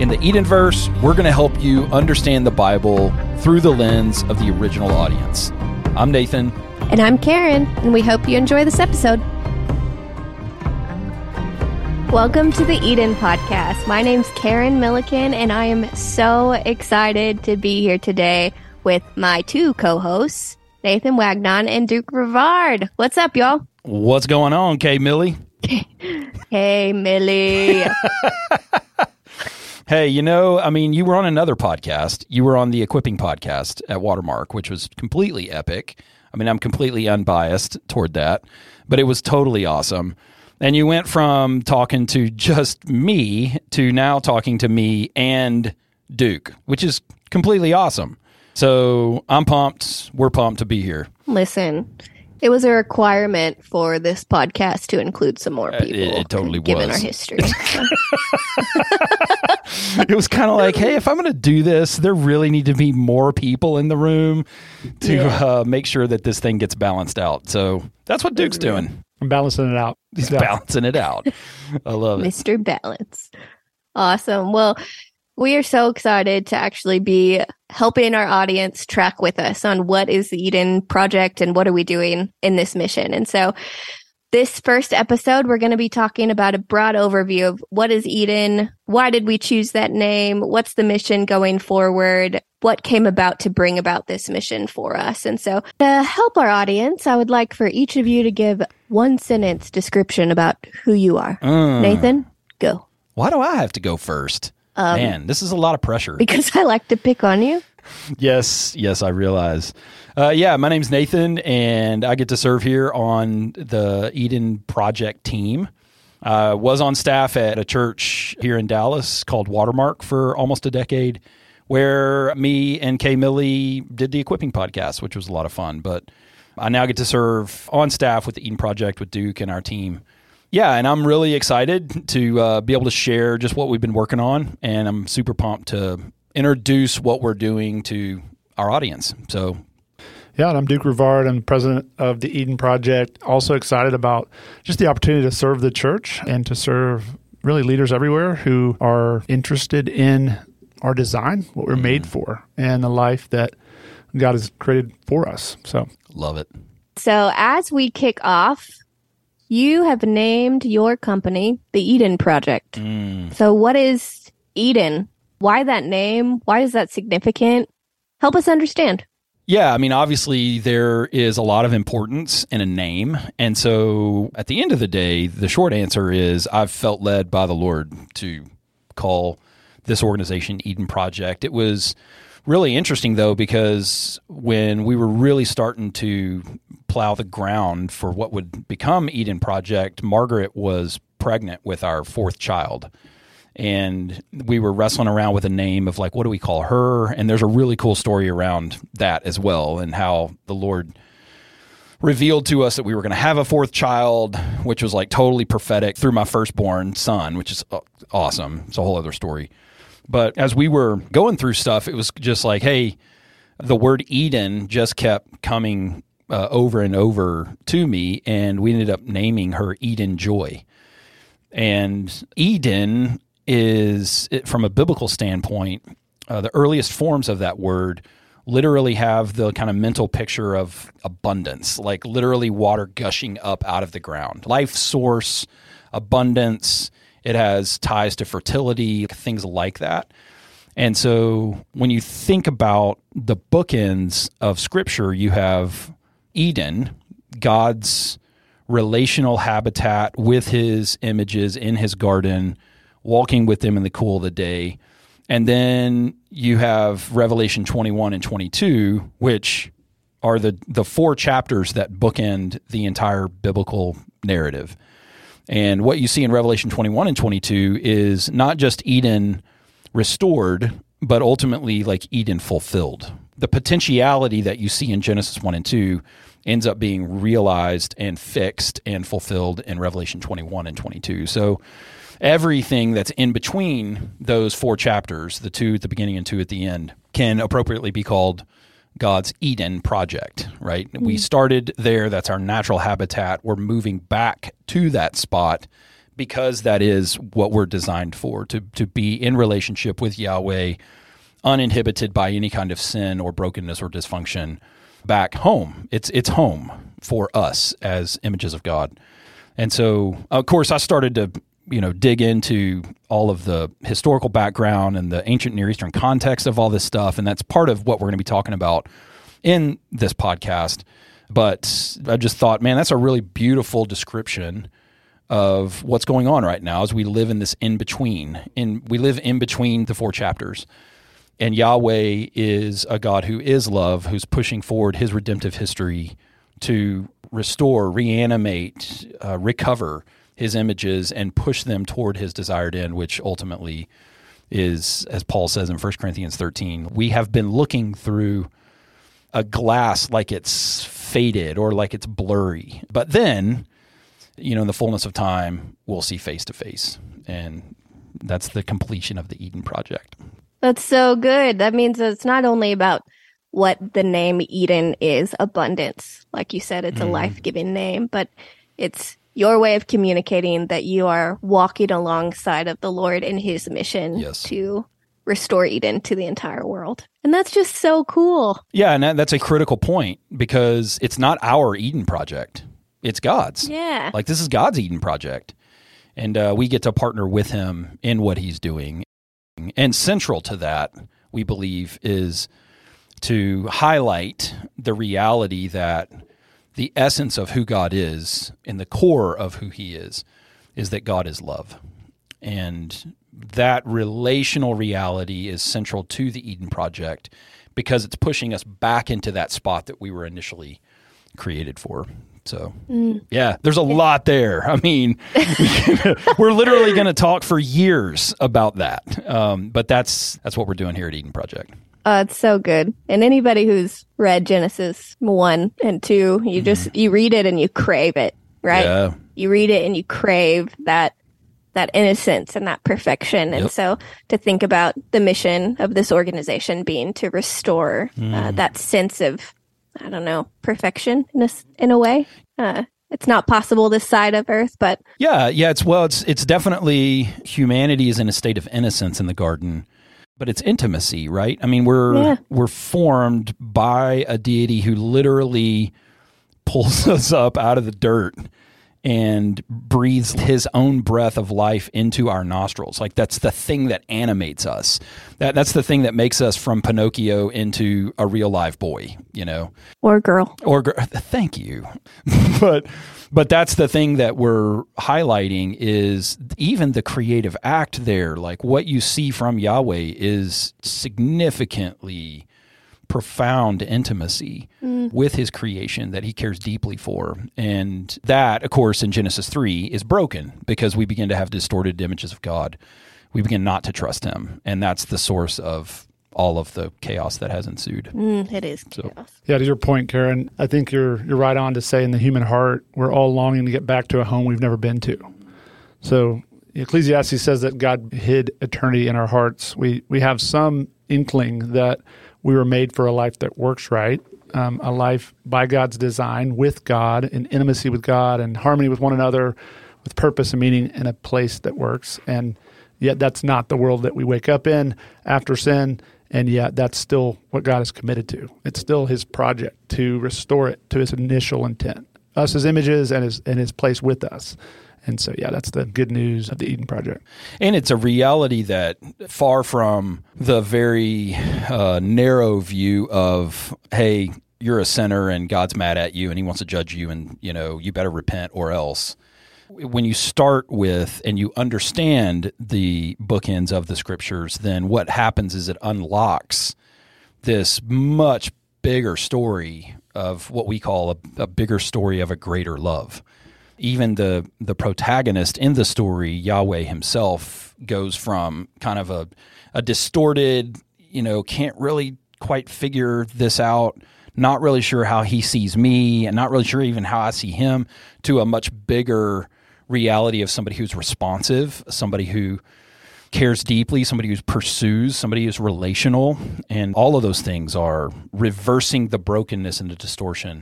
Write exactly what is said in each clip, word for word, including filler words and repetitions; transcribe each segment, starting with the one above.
In the Edenverse, we're going to help you understand the Bible through the lens of the original audience. I'm Nathan. And I'm Karen, and we hope you enjoy this episode. Welcome to the Eden Podcast. My name's Karen Milliken, and I am so excited to be here today with my two co-hosts, Nathan Wagnon and Duke Rivard. What's up, y'all? What's going on, Kay Millie? Hey, Millie. Hey, you know, I mean, you were on another podcast. You were on the Equipping Podcast at Watermark, which was completely epic. I mean, I'm completely unbiased toward that, but it was totally awesome. And you went from talking to just me to now talking to me and Duke, which is completely awesome. So I'm pumped. We're pumped to be here. Listen, it was a requirement for this podcast to include some more people. It, it totally given was. Given our history. It was kind of like, hey, if I'm going to do this, there really need to be more people in the room to yeah. uh, make sure that this thing gets balanced out. So that's what Duke's doing. I'm balancing it out. He's yeah. balancing it out. I love it. Mister Balance. Awesome. Well, we are so excited to actually be helping our audience track with us on what is the Eden Project and what are we doing in this mission. And so this first episode, we're going to be talking about a broad overview of what is Eden, why did we choose that name, what's the mission going forward, what came about to bring about this mission for us. And so to help our audience, I would like for each of you to give one sentence description about who you are. Mm. Nathan, go. Why do I have to go first? Um, Man, this is a lot of pressure. Because I like to pick on you. Yes, yes, I realize. Uh, yeah, my name's Nathan, and I get to serve here on the Eden Project team. I uh, was on staff at a church here in Dallas called Watermark for almost a decade, where me and Kay Millie did the Equipping Podcast, which was a lot of fun. But I now get to serve on staff with the Eden Project with Duke and our team. Yeah, and I'm really excited to uh, be able to share just what we've been working on, and I'm super pumped to introduce what we're doing to our audience. So, yeah, and I'm Duke Rivard. I'm president of the Eden Project. Also excited about just the opportunity to serve the church and to serve really leaders everywhere who are interested in our design, what we're mm. made for, and the life that God has created for us. So, love it. So, as we kick off, you have named your company the Eden Project. Mm. So what is Eden? Why that name? Why is that significant? Help us understand. Yeah, I mean, obviously there is a lot of importance in a name. And so at the end of the day, the short answer is I've felt led by the Lord to call this organization Eden Project. It was really interesting, though, because when we were really starting to plow the ground for what would become Eden Project, Margaret was pregnant with our fourth child. And we were wrestling around with a name of like, what do we call her? And there's a really cool story around that as well, and how the Lord revealed to us that we were going to have a fourth child, which was like totally prophetic through my firstborn son, which is awesome. It's a whole other story. But as we were going through stuff, it was just like, hey, the word Eden just kept coming uh, over and over to me, and we ended up naming her Eden Joy. And Eden is, from a biblical standpoint, uh, the earliest forms of that word literally have the kind of mental picture of abundance, like literally water gushing up out of the ground. Life source, abundance. It has ties to fertility, things like that. And so when you think about the bookends of Scripture, you have Eden, God's relational habitat with his images in his garden, walking with them in the cool of the day. And then you have Revelation twenty-one and twenty-two, which are the, the four chapters that bookend the entire biblical narrative. And what you see in Revelation twenty-one and twenty-two is not just Eden restored, but ultimately like Eden fulfilled. The potentiality that you see in Genesis one and two ends up being realized and fixed and fulfilled in Revelation twenty-one and twenty-two. So everything that's in between those four chapters, the two at the beginning and two at the end, can appropriately be called God's Eden project, right? Mm-hmm. We started there. That's our natural habitat. We're moving back to that spot because that is what we're designed for, to to be in relationship with Yahweh, uninhibited by any kind of sin or brokenness or dysfunction, back home. It's it's home for us as images of God. And so, of course, I started to, you know, dig into all of the historical background and the ancient Near Eastern context of all this stuff, and that's part of what we're going to be talking about in this podcast. But I just thought, man, that's a really beautiful description of what's going on right now as we live in this in-between. In, we live in between the four chapters. And Yahweh is a God who is love, who's pushing forward his redemptive history to restore, reanimate, uh, recover his images and push them toward his desired end, which ultimately is, as Paul says in First Corinthians thirteen, we have been looking through a glass like it's faded or like it's blurry. But then, you know, in the fullness of time, we'll see face to face. And that's the completion of the Eden project. That's so good. That means that it's not only about what the name Eden is, abundance. Like you said, it's a mm. life-giving name, but it's your way of communicating that you are walking alongside of the Lord in his mission yes. to restore Eden to the entire world. And that's just so cool. Yeah, and that, that's a critical point because it's not our Eden project. It's God's. Yeah. Like, this is God's Eden project. And uh, we get to partner with him in what he's doing. And central to that, we believe, is to highlight the reality that the essence of who God is and the core of who he is, is that God is love. And that relational reality is central to the Eden project because it's pushing us back into that spot that we were initially created for. So, mm. yeah, there's a lot there. I mean, we're literally going to talk for years about that. Um, but that's that's what we're doing here at Eden Project. Uh, it's so good. And anybody who's read Genesis one and two, you mm-hmm. just, you read it and you crave it, right? Yeah. You read it and you crave that that innocence and that perfection. And yep. so to think about the mission of this organization being to restore mm. uh, that sense of, I don't know, perfection in a, in a way. Uh, it's not possible this side of Earth, but yeah, yeah. It's well, it's it's definitely humanity is in a state of innocence in the garden, but it's intimacy, right? I mean, we're yeah. we're formed by a deity who literally pulls us up out of the dirt and breathes his own breath of life into our nostrils. Like, that's the thing that animates us. That that's the thing that makes us from Pinocchio into a real live boy, you know, or girl, or girl. Thank you, but but that's the thing that we're highlighting is even the creative act there. Like, what you see from Yahweh is significantly profound intimacy mm. with his creation that he cares deeply for. And that, of course, in Genesis three is broken because we begin to have distorted images of God. We begin not to trust him. And that's the source of all of the chaos that has ensued. Mm, it is chaos. So, yeah, to your point, Karen, I think you're you're right on to say in the human heart, we're all longing to get back to a home we've never been to. So Ecclesiastes says that God hid eternity in our hearts. We we have some inkling that we were made for a life that works right, um, a life by God's design with God, in intimacy with God, and harmony with one another, with purpose and meaning in a place that works. And yet that's not the world that we wake up in after sin, and yet that's still what God is committed to. It's still his project to restore it to his initial intent, us as images and his, and his place with us. And so, yeah, that's the good news of the Eden Project. And it's a reality that far from the very uh, narrow view of, hey, you're a sinner and God's mad at you and he wants to judge you and, you know, you better repent or else. When you start with and you understand the bookends of the scriptures, then what happens is it unlocks this much bigger story of what we call a, a bigger story of a greater love. Even the the protagonist in the story, Yahweh himself, goes from kind of a, a distorted, you know, can't really quite figure this out, not really sure how he sees me, and not really sure even how I see him, to a much bigger reality of somebody who's responsive, somebody who cares deeply, somebody who pursues, somebody who's relational. And all of those things are reversing the brokenness and the distortion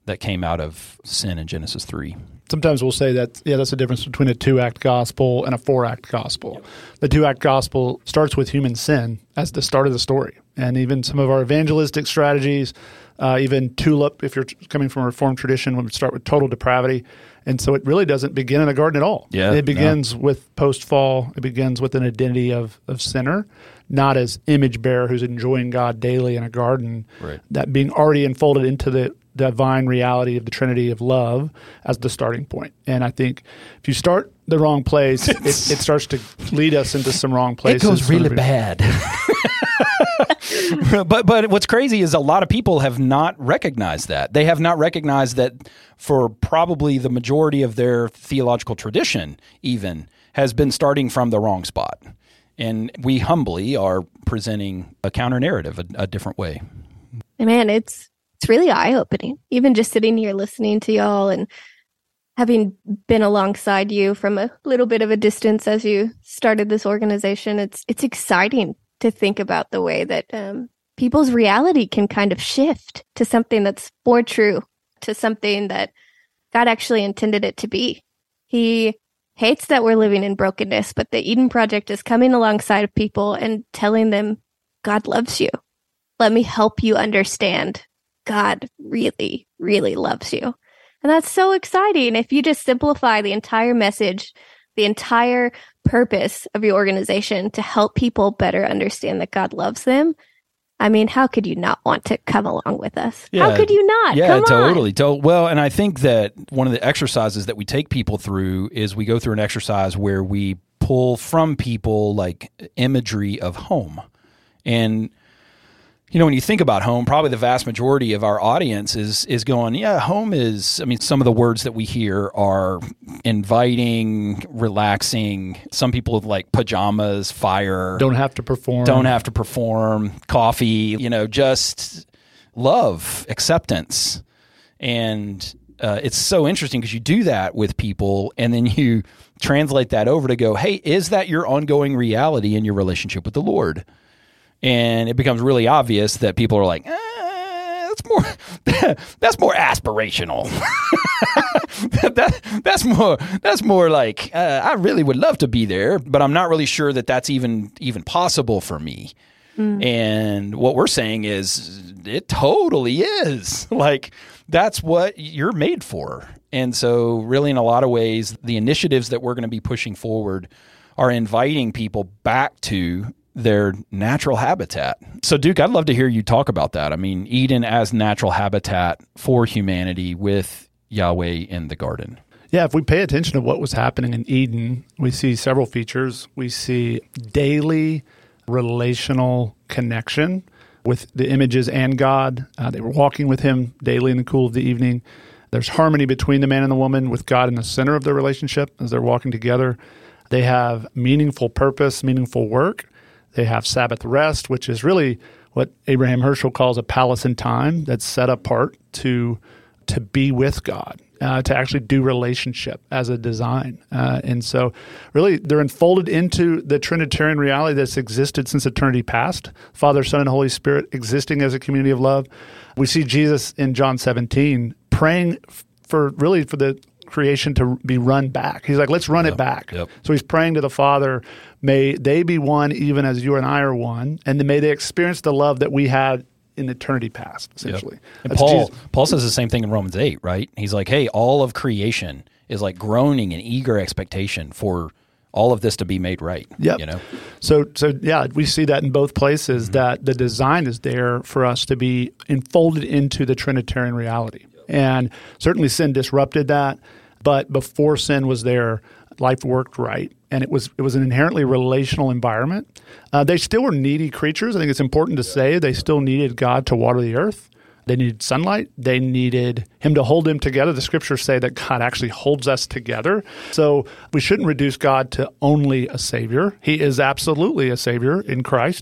that came out of sin in Genesis three. Sometimes we'll say that, yeah, that's the difference between a two-act gospel and a four-act gospel. Yep. The two-act gospel starts with human sin as the start of the story. And even some of our evangelistic strategies, uh, even TULIP, if you're coming from a Reformed tradition, would start with total depravity. And so it really doesn't begin in a garden at all. Yeah, it begins no. with post-fall. It begins with an identity of, of sinner, not as image bearer who's enjoying God daily in a garden. Right. That being already enfolded into the divine reality of the Trinity of love as the starting point. And I think if you start the wrong place, it, it starts to lead us into some wrong places. It goes really bad. but but what's crazy is a lot of people have not recognized that. They have not recognized that for probably the majority of their theological tradition even has been starting from the wrong spot. And we humbly are presenting a counter narrative, a, a different way. Man, it's It's really eye-opening, even just sitting here listening to y'all and having been alongside you from a little bit of a distance as you started this organization. It's it's exciting to think about the way that um, people's reality can kind of shift to something that's more true, to something that God actually intended it to be. He hates that we're living in brokenness, but the Eden Project is coming alongside of people and telling them, God loves you. Let me help you understand God really, really loves you. And that's so exciting. If you just simplify the entire message, the entire purpose of your organization to help people better understand that God loves them, I mean, how could you not want to come along with us? Yeah, how could you not? Yeah, come totally. on. To- well, and I think that one of the exercises that we take people through is we go through an exercise where we pull from people like imagery of home. And you know, when you think about home, probably the vast majority of our audience is is going, yeah, home is, I mean, some of the words that we hear are inviting, relaxing. Some people like pajamas, fire. Don't have to perform. Don't have to perform. Coffee, you know, just love, acceptance. And uh, it's so interesting because you do that with people and then you translate that over to go, hey, is that your ongoing reality in your relationship with the Lord? And it becomes really obvious that people are like, eh, that's more that's more aspirational. that, that's more that's more like uh, I really would love to be there, but I'm not really sure that that's even even possible for me. Mm. And what we're saying is it totally is. Like that's what you're made for. And so really in a lot of ways, the initiatives that we're going to be pushing forward are inviting people back to their natural habitat. So Duke, I'd love to hear you talk about that. I mean, Eden as natural habitat for humanity with Yahweh in the garden. Yeah, if we pay attention to what was happening in Eden, we see several features. We see daily relational connection with the images and God. Uh, they were walking with him daily in the cool of the evening. There's harmony between the man and the woman with God in the center of their relationship as they're walking together. They have meaningful purpose, meaningful work. They have Sabbath rest, which is really what Abraham Herschel calls a palace in time that's set apart to to be with God, uh, to actually do relationship as a design. Uh, and so really they're enfolded into the Trinitarian reality that's existed since eternity past, Father, Son, and Holy Spirit existing as a community of love. We see Jesus in John seventeen praying for really for the creation to be run back. He's like, let's run yep. it back. Yep. So he's praying to the Father, may they be one even as you and I are one, and then may they experience the love that we had in eternity past, essentially. Yep. And Paul, Paul says the same thing in Romans eight, right? He's like, hey, all of creation is like groaning in eager expectation for all of this to be made right. Yep. You know? So, so yeah, we see that in both places, mm-hmm. that the design is there for us to be enfolded into the Trinitarian reality. And certainly sin disrupted that, but before sin was there, life worked right, and it was it was an inherently relational environment. Uh, they still were needy creatures. I think it's important to say they still needed God to water the earth. They needed sunlight. They needed him to hold them together. The scriptures say that God actually holds us together. So we shouldn't reduce God to only a savior. He is absolutely a savior in Christ, and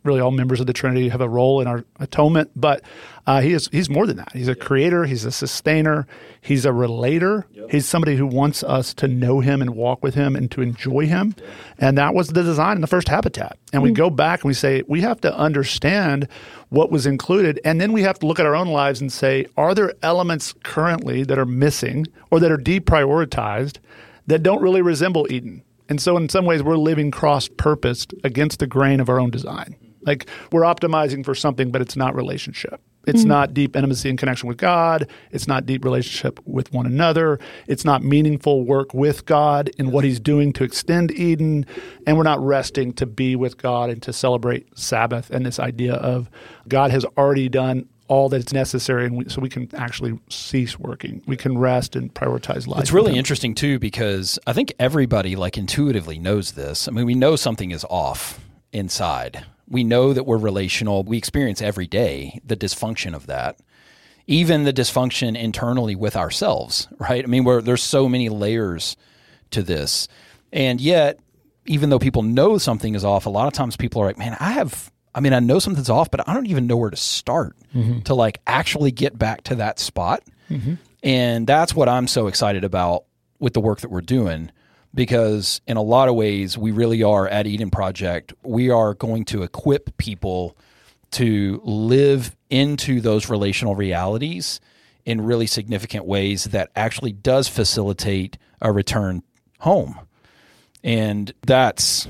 really all members of the Trinity have a role in our atonement, but uh, he is he's more than that. He's a creator. He's a sustainer. He's a relator. Yep. He's somebody who wants us to know him and walk with him and to enjoy him. Yep. And that was the design in the first habitat. And mm-hmm. we go back and we say, we have to understand what was included. And then we have to look at our own lives and say, are there elements currently that are missing or that are deprioritized that don't really resemble Eden? And so in some ways, we're living cross-purposed against the grain of our own design. Like we're optimizing for something, but it's not relationship. It's mm-hmm. not deep intimacy and connection with God. It's not deep relationship with one another. It's not meaningful work with God in what he's doing to extend Eden. And we're not resting to be with God and to celebrate Sabbath and this idea of God has already done all that's necessary, and we, so we can actually cease working. We can rest and prioritize life. It's really interesting, too, because I think everybody like intuitively knows this. I mean, we know something is off inside. We know that we're relational. We experience every day the dysfunction of that, even the dysfunction internally with ourselves, right? I mean, we're, there's so many layers to this. And yet, even though people know something is off, a lot of times people are like, man, I have, I mean, I know something's off, but I don't even know where to start mm-hmm. to like actually get back to that spot. Mm-hmm. And that's what I'm so excited about with the work that we're doing. Because in a lot of ways, we really are at Eden Project, we are going to equip people to live into those relational realities in really significant ways that actually does facilitate a return home. And that's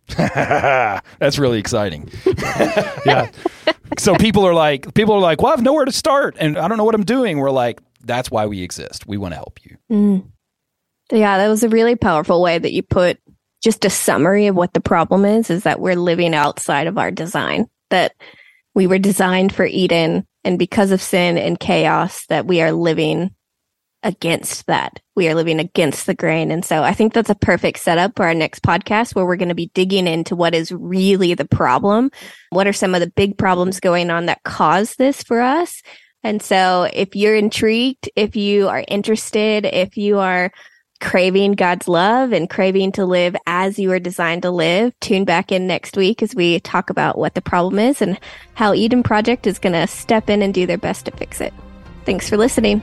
that's really exciting. Yeah. So people are like, people are like, well, I have nowhere to start and I don't know what I'm doing. We're like, that's why we exist. We want to help you. Mm. Yeah, that was a really powerful way that you put just a summary of what the problem is, is that we're living outside of our design, that we were designed for Eden, and because of sin and chaos, that we are living against that. We are living against the grain. And so I think that's a perfect setup for our next podcast, where we're going to be digging into what is really the problem. What are some of the big problems going on that cause this for us? And so if you're intrigued, if you are interested, if you are craving God's love and craving to live as you were designed to live, tune back in next week as we talk about what the problem is and how Eden Project is going to step in and do their best to fix it. Thanks for listening.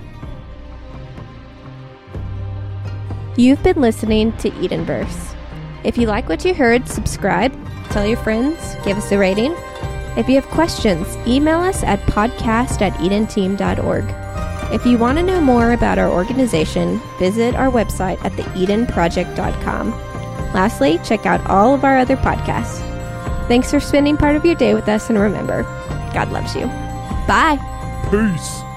You've been listening to Edenverse. If you like what you heard, subscribe, tell your friends, give us a rating. If you have questions, email us at podcast at edenteam dot org. If you want to know more about our organization, visit our website at the eden project dot com. Lastly, check out all of our other podcasts. Thanks for spending part of your day with us, and remember, God loves you. Bye. Peace.